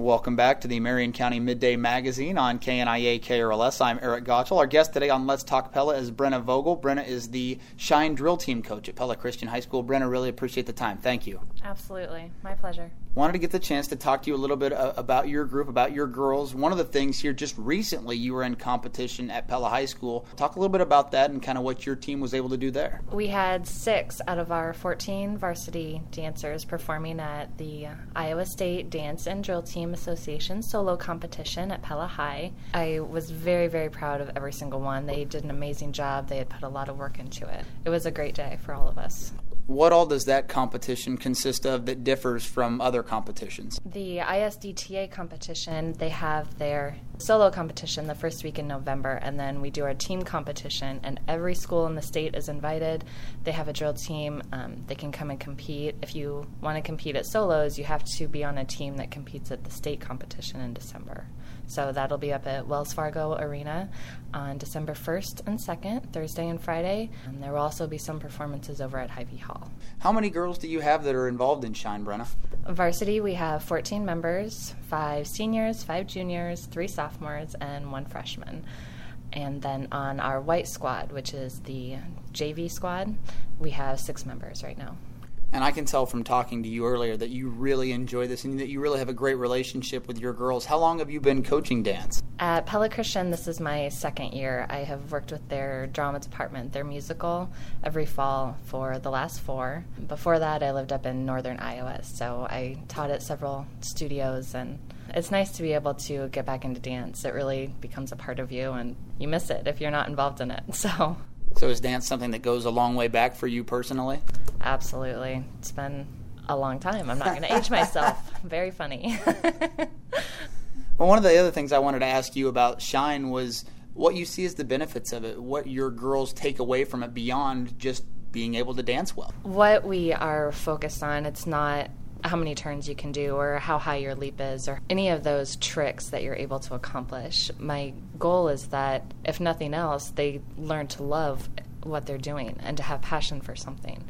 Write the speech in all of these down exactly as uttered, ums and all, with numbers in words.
Welcome back to the Marion County Midday Magazine on K N I A K R L S. I'm Eric Gottschall. Our guest today on Let's Talk Pella is Brenna Vogel. Brenna is the Shine Drill Team coach at Pella Christian High School. Brenna, really appreciate the time. Thank you. Absolutely. My pleasure. Wanted to get the chance to talk to you a little bit uh, about your group, about your girls. One of the things here, just recently, you were in competition at Pella High School. Talk a little bit about that and kind of what your team was able to do there. We had six out of our fourteen varsity dancers performing at the Iowa State Dance and Drill Team Association solo competition at Pella High. I was very, very proud of every single one. They did an amazing job. They had put a lot of work into it. It was a great day for all of us. What all does that competition consist of that differs from other competitions? The I S D T A competition, they have their solo competition the first week in November, and then we do our team competition, and every school in the state is invited. They have a drill team. Um, they can come and compete. If you want to compete at solos, you have to be on a team that competes at the state competition in December. So that'll be up at Wells Fargo Arena on December first and second, Thursday and Friday. And there will also be some performances over at Hy-Vee Hall. How many girls do you have that are involved in Shine, Brenna? Varsity, we have fourteen members, five seniors, five juniors, three sophomores, and one freshman. And then on our white squad, which is the J V squad, we have six members right now. And I can tell from talking to you earlier that you really enjoy this and that you really have a great relationship with your girls. How long have you been coaching dance? At Pella Christian, this is my second year. I have worked with their drama department, their musical, every fall for the last four. Before that, I lived up in northern Iowa, so I taught at several studios, and it's nice to be able to get back into dance. It really becomes a part of you, and you miss it if you're not involved in it. So. So is dance something that goes a long way back for you personally? Absolutely. It's been a long time. I'm not going to age myself. Very funny. Well, one of the other things I wanted to ask you about Shine was what you see as the benefits of it, what your girls take away from it beyond just being able to dance well. What we are focused on, it's not how many turns you can do or how high your leap is or any of those tricks that you're able to accomplish. My goal is that, if nothing else, they learn to love what they're doing and to have passion for something.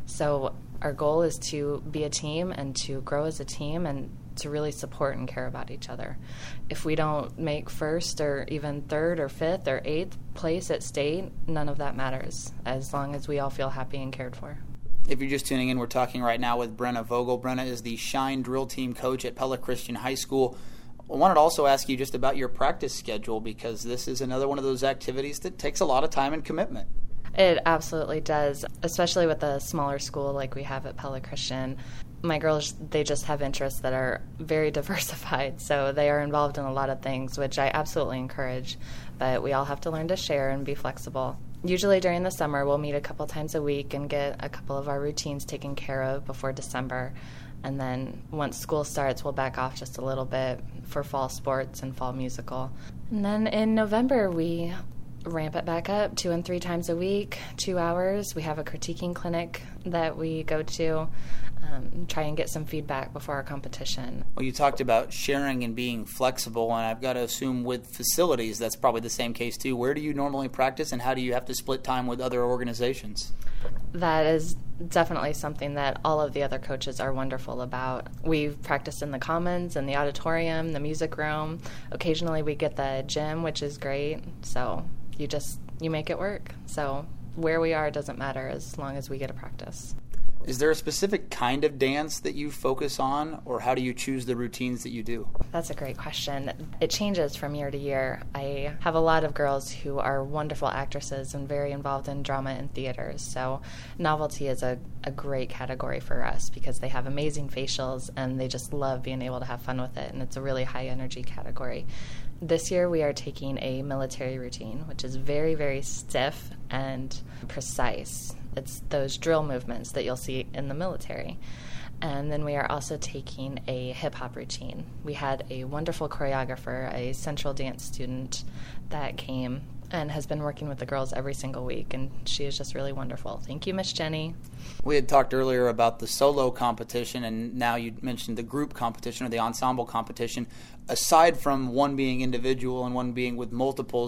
So our goal is to be a team and to grow as a team and to really support and care about each other. If we don't make first or even third or fifth or eighth place at state, none of that matters, as long as we all feel happy and cared for. If you're just tuning in, we're talking right now with Brenna Vogel. Brenna is the Shine Drill Team coach at Pella Christian High School. I wanted to also ask you just about your practice schedule, because this is another one of those activities that takes a lot of time and commitment. It absolutely does, especially with a smaller school like we have at Pella Christian. My girls, they just have interests that are very diversified, so they are involved in a lot of things, which I absolutely encourage. But we all have to learn to share and be flexible. Usually during the summer, we'll meet a couple times a week and get a couple of our routines taken care of before December. And then once school starts, we'll back off just a little bit for fall sports and fall musical. And then in November, we ramp it back up two and three times a week, two hours. We have a critiquing clinic that we go to, um, try and get some feedback before our competition. Well, you talked about sharing and being flexible, and I've got to assume with facilities that's probably the same case too. Where do you normally practice, and how do you have to split time with other organizations? That is definitely something that all of the other coaches are wonderful about. We've practiced in the commons, in the auditorium, the music room. Occasionally we get the gym, which is great. So you just, you make it work. So where we are doesn't matter as long as we get to practice. Is there a specific kind of dance that you focus on, or how do you choose the routines that you do? That's a great question. It changes from year to year. I have a lot of girls who are wonderful actresses and very involved in drama and theaters, so novelty is a, a great category for us because they have amazing facials and they just love being able to have fun with it, and it's a really high energy category. This year we are taking a military routine, which is very, very stiff and precise. It's those drill movements that you'll see in the military. And then we are also taking a hip-hop routine. We had a wonderful choreographer, a Central Dance student that came and has been working with the girls every single week, and she is just really wonderful. Thank you, Miss Jenny. We had talked earlier about the solo competition, and now you mentioned the group competition or the ensemble competition. Aside from one being individual and one being with multiples,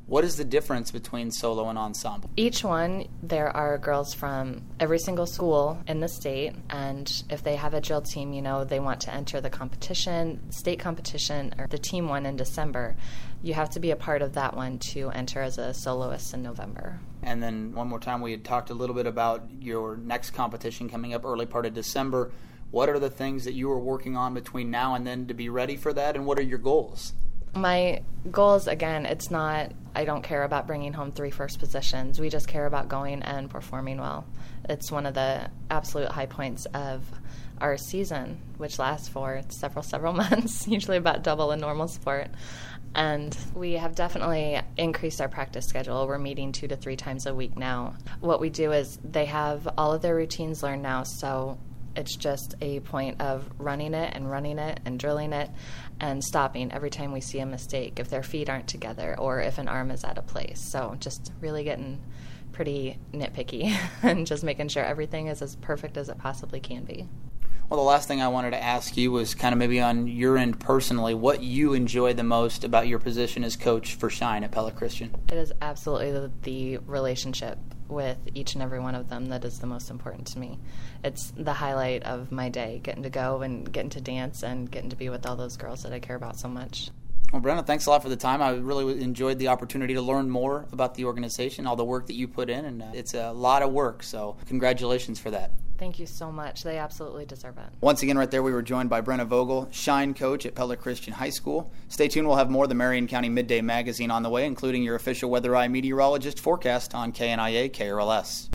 What is the difference between solo and ensemble? Each one, there are girls from every single school in the state, and if they have a drill team, you know, they want to enter the competition, state competition, or the team one in December, you have to be a part of that one to enter as a soloist in November. And then one more time, we had talked a little bit about your next competition coming up early part of December. What are the things that you are working on between now and then to be ready for that, and what are your goals? My goals, again, it's not, I don't care about bringing home three first positions. We just care about going and performing well. It's one of the absolute high points of our season, which lasts for several, several months, usually about double a normal sport. And we have definitely increased our practice schedule. We're meeting two to three times a week now. What we do is they have all of their routines learned now, so it's just a point of running it and running it and drilling it and stopping every time we see a mistake, if their feet aren't together or if an arm is out of place. So just really getting pretty nitpicky and just making sure everything is as perfect as it possibly can be. Well, the last thing I wanted to ask you was kind of maybe on your end personally, what you enjoy the most about your position as coach for Shine at Pella Christian. It is absolutely the, the relationship with each and every one of them that is the most important to me. It's the highlight of my day, getting to go and getting to dance and getting to be with all those girls that I care about so much. Well, Brenna, thanks a lot for the time. I really enjoyed the opportunity to learn more about the organization, all the work that you put in, and uh, it's a lot of work, so congratulations for that. Thank you so much. They absolutely deserve it. Once again, right there, we were joined by Brenna Vogel, Shine coach at Pella Christian High School. Stay tuned. We'll have more of the Marion County Midday Magazine on the way, including your official Weather Eye meteorologist forecast on K N I A K R L S.